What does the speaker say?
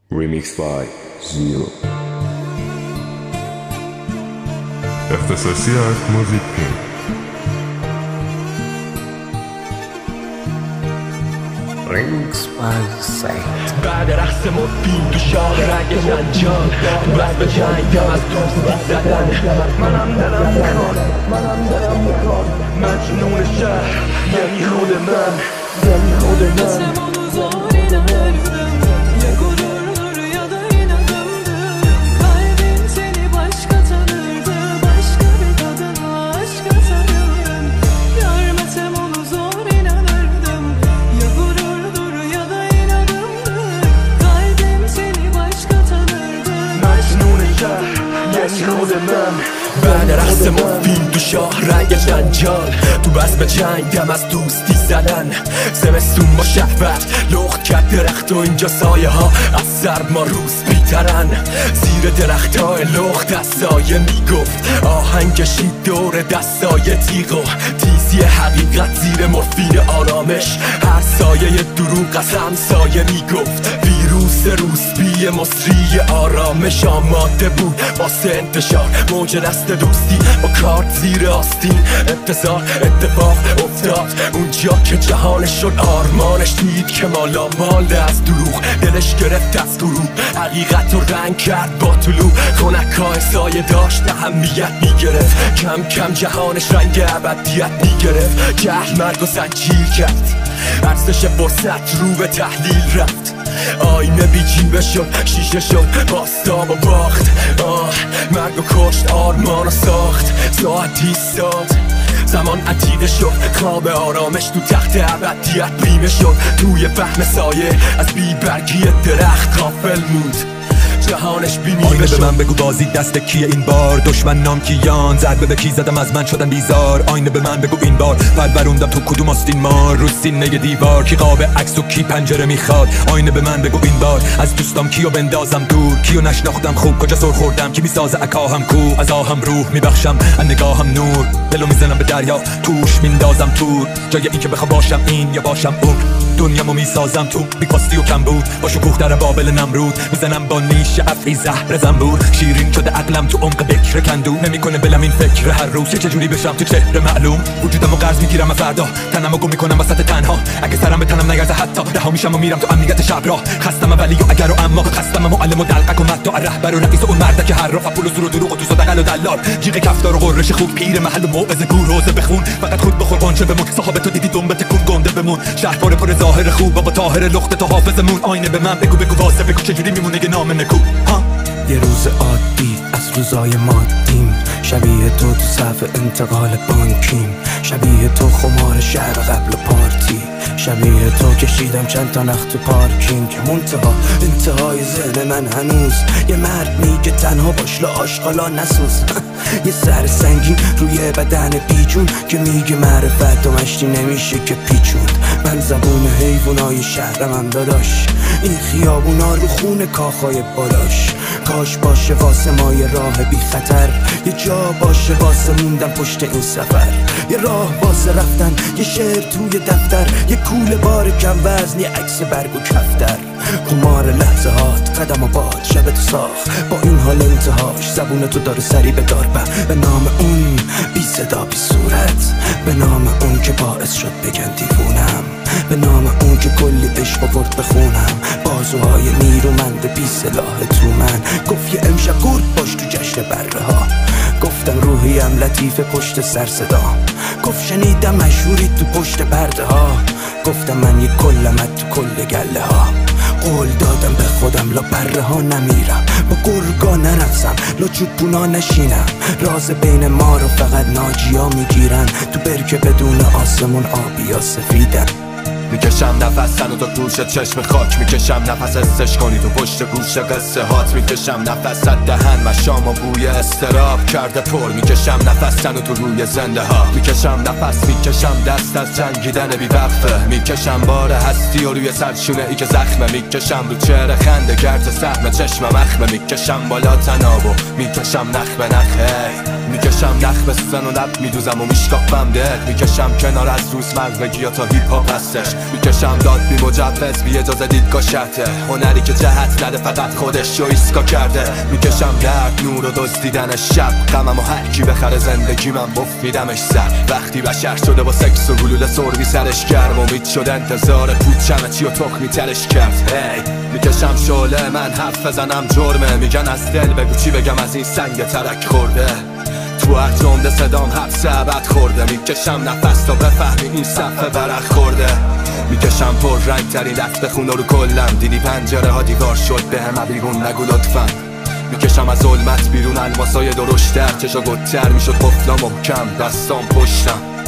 Remixed by Zero. اختصاصی از موزیک پین. Remixed by Saint. بعد رقص مفید تو شاه رنگ جنجال تو بس به جنگم از دوستی زدن منم دلم میخواد مجنون شهر یعنی خود من بعد رقص مفید تو شاه رنگ جنجال تو بس به جنگم از دوستی زدن زمستون با شهوت لخت کرد درخت و اینجا سایه ها از سرما روز بیترن زیر درخت های لخت از سایه میگفت آهنگ کشید دور دستای تیغ و تیزی حقیقت زیر مورفین آرامش هر سایه دروغ از همسایه میگفت ویروس روسبی مصری آرامش آماده بود واسه انتشار موج دست دوستی با کارت زیر آستین انتظار اتفاق افتاد اونجا که جهانش شد آرمانش دید که مالا مالده از دروغ دلش گرفت از غروب حقیقت رو رنگ کرد با طلوع خنکای سایه داشت اهمیت میگرفت کم کم جهانش رنگ ابدیت میگرفت جهل مرگ و زنجیر کرد ارزش فرصت رو به تحلیل رفت آینه بیجیبه شد شیشه شد باستاب و باخت مرگ و کشت آرمان و ساخت ساعت ایستاد زمان عتیقه شد خواب آرامش تو تخت ابدیت بیمه شد توی فهم سایه از بیبرگی درخت غافل موند جهانش آینه به من بگو بازی دست کیه این بار دشمن نام کیان ضربه به کی زدم از من شدن بیزار آینه به من بگو این بار پروروندم تو کدوم آستین مار رو سینه دیوار کی قاب عکس و کی پنجره میخواد آینه به من بگو این بار از دوستام کیو بندازم دور کیو نشناختم خوب کجا سر خوردم کی میسازه عکاهم کو از آهم روح میبخشم از نگاهم نور دلو میزنم به دریا توش میندازم تور جای این که بخوام باشم این یا باشم اون دنیامو میسازم تو بی‌کاستی و کم بود با شکوه در بابل نمرود میزنم با نیش افعی زهر زنبور شیرین شده عقلم تو عمق بکر کندو نمیکنه بلم این فکر هر روز چجوری بشم تو چهره معلوم وجودمو قرض میگیرم از فردا تنمو گم میکنم وسط تنها اگه سرم به تنم نگرزه حتی رها میشم و میرم تو امنیت شب راه خستم ولی و اگر و اما خستم معلم و دلقک و مدع رهبر و رئیس و اون مردک هر راه پول و زور و دروغ و تو دقل و دلال جیغ کفتار و قررش خوب پیر محل و موعظه گور روزه بخون فقط خود بخور قنچه بمون صاحب تو دیدی دنبه تکون گنده بمون شهر پر ظاهر خوب و با طاهر لخت تو حافظمون آینه به من بگو واسه بگو چجوری میمونه که نام نکو ها یه روز عادی از روزای مادیم شبیه تو صف انتقال بانکیم شبیه تو خمار شهر قبل پارتی شبیه تو کشیدم چند تا نخت تو پارکینگ انتهای ذهن من هنوز یه مرد میگه تنها باش آشغالا نسوز یه سر سنگین روی بدن بیجون که میگه معرفت و مشتی نمیشه که پیچوند من زبون حیوانای شهرم هم داداش این خیابونا رو خون کاخای بالاش کاش باشه واسه ما یه راه بی خطر یه جا باشه واسه موندن پشت این سفر یه راه واسه رفتن یه شعر توی دفتر یه کوله بار کم وزن یه عکس برگ و کفتر قمار لحظه هات قدم و باد شب تو ساخت با این حال انتهاش زبون تو داره سری به دار به نام اون بی صدا بی صورت به نام اون که باعث شد بگن دیوونم به نام اون که کلی عشق آورد بخونم بازوهای نیرومند بی سلاح تو من گفت یه امشب گرد باش تو جشن بره ها گفتم روحیم لطیف پشت سر صدا گفت شنیدم مشهوری تو پشت پرده ها گفتم من یه کلمت تو کل گله ها قول دادم به خودم لا بره ها نمیرم با گرگا نرقصم لا چوبونا نشینم راز بین ما رو فقط ناجیا میگیرن تو برکه بدون آسمون آبی یا سفیدن میکشم نفس تن و تا گوشت چشم خاک میکشم نفس استش کنی تو پشت گوش قصه هات میکشم نفس از دهن و شام و بوی استراب کرده پر میکشم نفس تن و تو روی زنده ها میکشم نفس میکشم دست از جنگیدن بی وقفه میکشم بار هستی و روی سرشونه ای که زخمه میکشم رو چهره خنده گرد سهم چشم مخمه میکشم بالا تنابو میکشم نخ به نخ میکشم نخ به سوزن و لب میدوزم و میشکافم دل. میکشم کنار از روزمرگی تا هیپ هاپ هستش. میکشم داد بی مجوز بی اجازه دیدگاه شرطه. هنری که جهت نده فقط خودش رو ایسکا کرده. میکشم درد نور و دزدیدن شب. غمم و هر کی بخره زندگی من بفیدمش سر. وقتی بشر شده با سکس و گلوله سربی سرش گرم. امید شد انتظار پوچمه چی و تخمی ترش کرد. میکشم شعله من حرف بزنم جرمه. میگن از دل بگو چی بگم از این سنگ ترک خورده. تو هر جمله صدام حبس ابد خورده. میکشم نفس تا بفهمی این صفحه برق خورده. میکشم پر رنگ ترین دست بخونه رو کلم. دیدی پنجره ها دیوار شد به همه بیرون نگو لطفا. میکشم از ظلمت بیرون الماسای درشتر. چشا گتر میشد قفلا محکم دستام پشتم.